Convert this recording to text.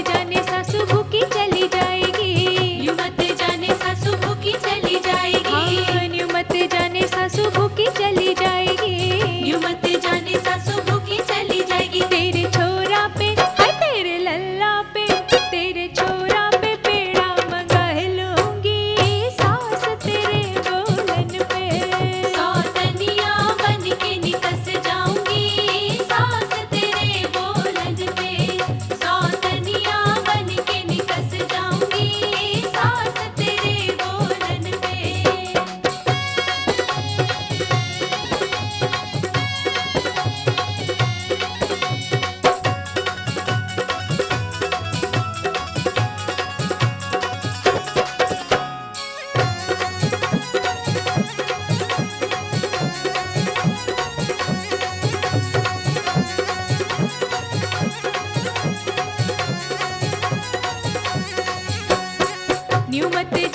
जाने सासू भूखी चली जाएगी। यूं मत जाने सासू भूखी चली जाएगी। हाँ, यूं मत जाने सासू भूखी चली जाएगी। यूं मत जाने सासू भूखी चली जाएगी। तेरे छोरा पे हाय तेरे लल्ला पे, तेरे छोरा पे पेड़ा मंगा लूंगी सास तेरे बोलन पे। सौतनिया बन के निकस जाऊंगी सास तेरे बोलन पे। सौतनिया बन के निकस जाऊंगी सास तेरे बोलन पे। न्यू मत